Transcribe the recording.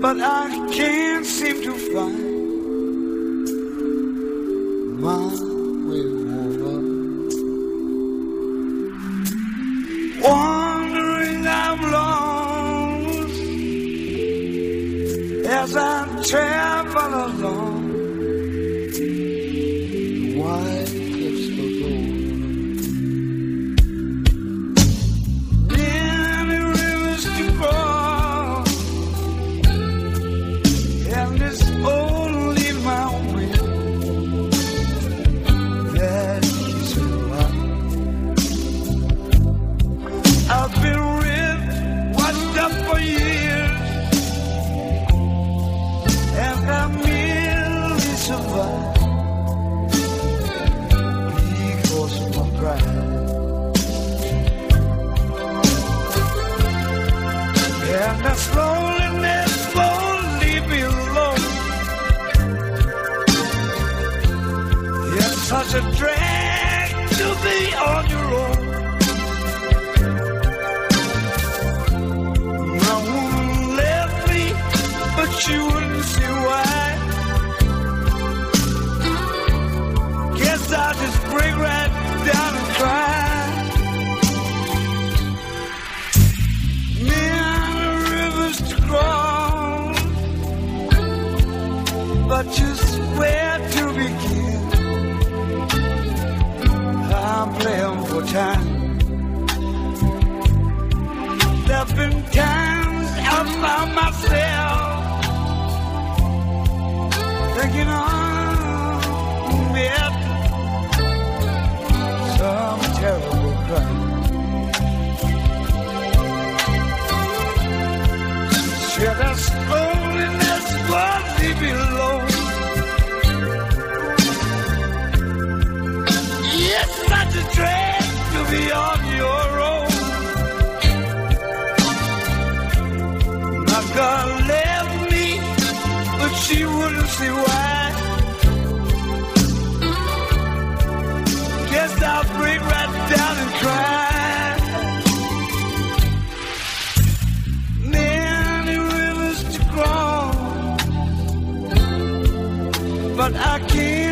but I can't seem to find my way over. Wandering I'm lost as I travel along the wide cliffs of gold. Many rivers to cross, and it's only my will that keeps me alive. I've been ripped, washed up for years, and I merely survive because of my pride. And I slowly leave me alone. It's such a drag to be on your own. My woman left me, but she wouldn't see why. Guess I'll just break right down and cry. Many rivers to cross, but just where to begin? I'm playing for time. There've been times I found myself thinking I'm met some terrible crime. Should I loneliness was leave me alone? It's such a drag to be on your own. My girl left me, but she wouldn't see why. Guess I'll break right down and cry. Many rivers to cross, but I can't